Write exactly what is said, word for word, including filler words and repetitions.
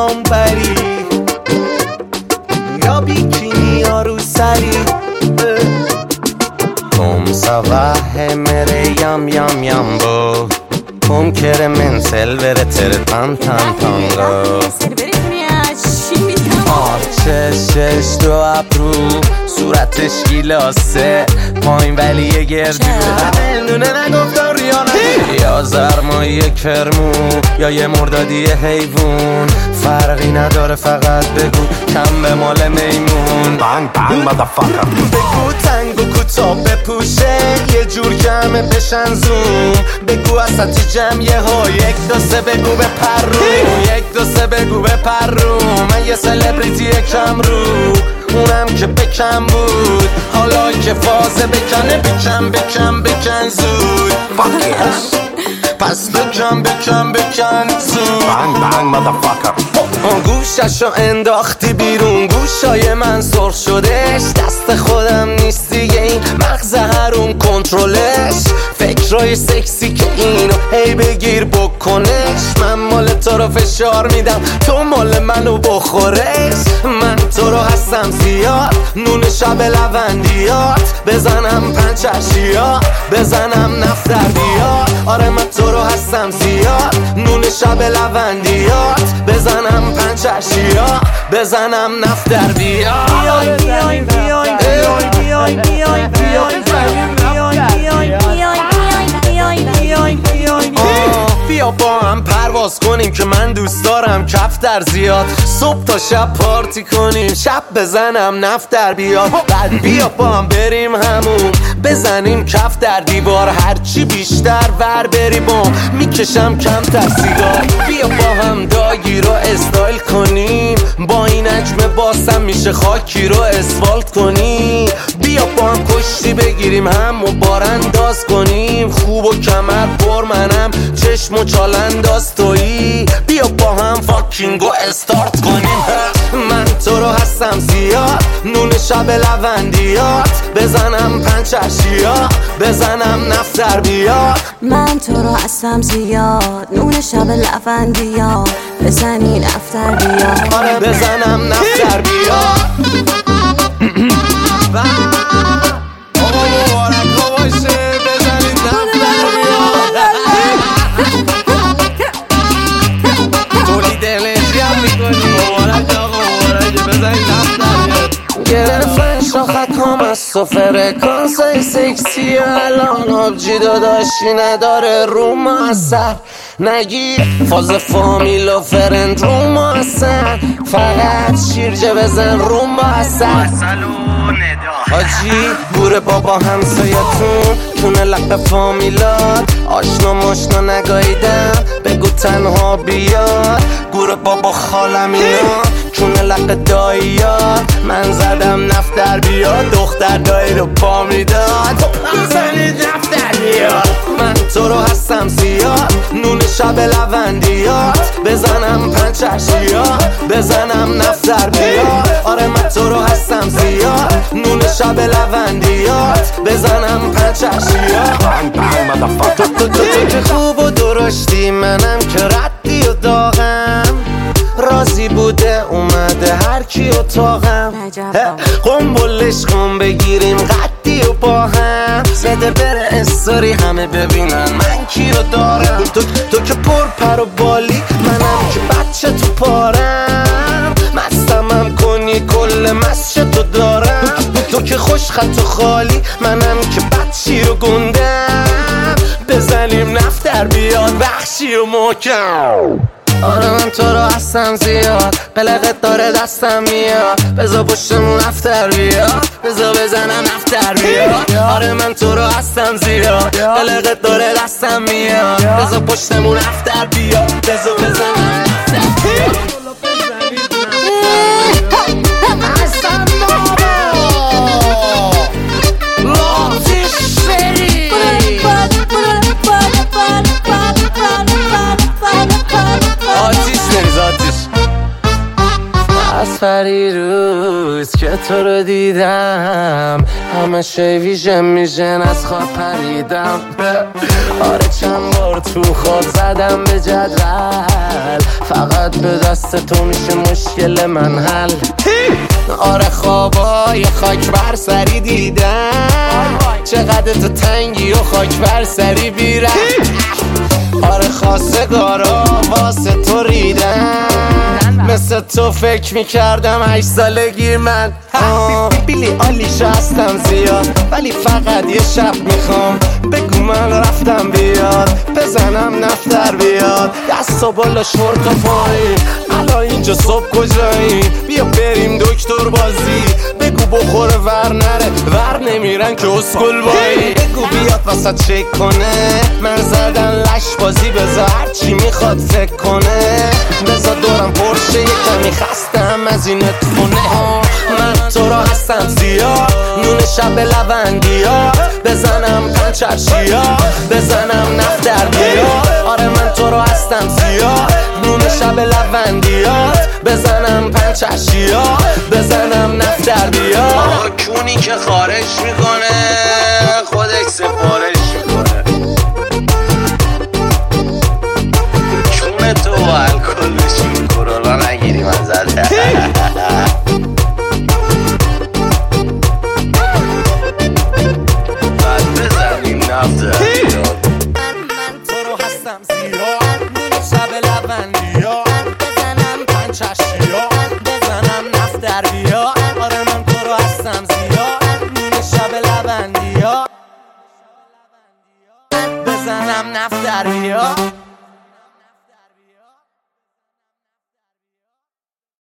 پام بری یا بیکینی یا رو سری Come ça va e mere yam yam yambo Come kere men selvere tere tan tan tango آرچش چش دو ابرو صورتش گیلاسه پایین ولی یه گردو دونه نگفتم ریانه یا زرمایی کرمو یا یه مردادی حیوون فرقی نداره فقط بگو کم به مال میمون بانگ بانگ مادرفاکر بگو تنگ و کوتاه بپوشه یه جور کمه بشن زوم بگو اساتی جمعیه ها یک دو سه بگو به پرو یک دو سه بگو به پرو من یه سلبریتی کم رو اونم که بکم بود حالا که فازه بکنه بکن بکن بکن زود Fuck پس بکن بکن بکن زود بانگ بانگ مادرفاکر گوششو انداختی بیرون گوشای من سرخ شدش دست خودم نیست دیگه این مغز هرون کنترلش فکرای سکسی که اینو هی بگیر بکنش من مال تو رو فشار میدم تو مال منو بخورش من تو رو هستم زیاد نون شب لوندیات بزنم پنچشیا بزنم نفتر بیاد آره من تو رو هستم زیاد نون شب لوندیات بزنم پنچشیا بزنم نفتر بیاد بیای بیای بیای بیای بیای بیای بیا با هم پرواز کنیم که من دوست دارم کفتر زیاد صبح تا شب پارتی کنیم شب بزنم نفتر بیاد بعد بیا با هم بریم همون بزنیم کف در دیوار هرچی بیشتر ور بری بام میکشم کمتر سیگار بیا با هم داگی رو استایل کنیم با این اجم باسم میشه خاکی رو اسفالت کنیم بیا با هم کشتی بگیریم هم و بارانداز کنیم خوب و کمر پر منم چشم و چالنداز تویی بیا با هم فاکینگو استارت کنیم من تو رو هستم زیاد نون شب لوندیات بزنم پنچشیا بزنم نفتر بیاد من تو رو هستم زیاد نون شب لوندیات بزنی نفتر بیاد آره بزنم نفتر بیاد آقا مبارکا باشه بزنید نفتر بیاد تولید انرژی هم میکنی مبارک آقا مبارک بزنید نفتر بیاد گرفتن شاخکام از تو فرکانسای سکسی الان آبجی داداشی نداره رو ما اثر نگیر فاز فامیل و فرند رو ما اثر فقط شیرجه بزن رو ما اثر حاجی گوره بابا همسایتون تونه لق فامیلات آشنا ماشنا نگاییدم بگو تنها بیاد گوره بابا خالم اینا تونه لق داییات من زدم نفتر بیاد دختر دایی رو پا میداد بزنید نفتر بیاد من تو رو هستم زیاد نون شب لوندیات بزنم پنچشیا بزنم نفتر بیاد آره من تو رو هستم زیاد نون شب لوندیات بزنم پنچشیا بانگ بانگ مادرفاکر تو تو که خوب و درشتی منم که ردی و داغم راضی بوده اومده هر کی اتاقم قنبلش کن بگیریم قدی و با هم بده بره استوری همه ببینن من کی رو دارم تو, تو که پر پر و بالی منم که بچه تو پارم مستمم کنی کل مسش تو دارم تو که خوش خط و خالی منم که بچی و گندم بزنیم نفتر بیاد بخشی و محکم آره من تو رو هستم زیاد قلقت داره دستم میاد بزا پشتمون نفتر بیاد بزا بزنم نفتر بیاد آره من تو رو هستم زیاد قلقت داره دستم میاد بزا پشتمون نفتر بیاد بزا بزنم نفتر بیاد آتیش بریز آتیش از فری رو روز که تو رو دیدم همه شی ویژن میژن از خواب پریدم. آره چند بار تو خواب زدم به جدول، فقط به دست تو میشه مشکل من حل. آره خوابای خاک بر سری دیدم، چقدر تو تنگی و خاک بر سری بیرم. آره خواستگارا واسه تو ریدم، مثل تو فکر میکردم هشت سالگی من. بیلی آلیش هستم زیاد، ولی فقط یه شب میخوام بگو من رفتم بیاد، بزنم نفتر بیاد. دست و بالا شورت و پایی، الان اینجا صبح کجایی؟ بیا بریم دکتر بازی، بگو بخوره ور نره، ور نمیرن که اسکل بایی. بگو بیاد واسه چک کنه، من زدن لش بازی، بذار هرچی میخواد فکر کنه. بذار دورم پرشه یه کمی خستم از این اتفونه. من تو را هستم زیاد، نون شب لوندیات، بزنم پنچرشیا، بزنم نفت در بیا. آره من تو را هستم زیاد، نون شب لوندیات، بزنم پنچرشیا، بزنم نفت در بیا. کونی که خارج میکنه خودش سفارش میکنه، چون تو الکل بشین کرونا نگیری من زده. بعد بزنیم نفت بیاد. من تو رو هستم زیاد، نون شب لوندیات، بزنم پنچرشیا، بزنم نفت در بیا. آره من تو رو هستم زیاد، نون شب لوندیات، بزنم نفت در بیا.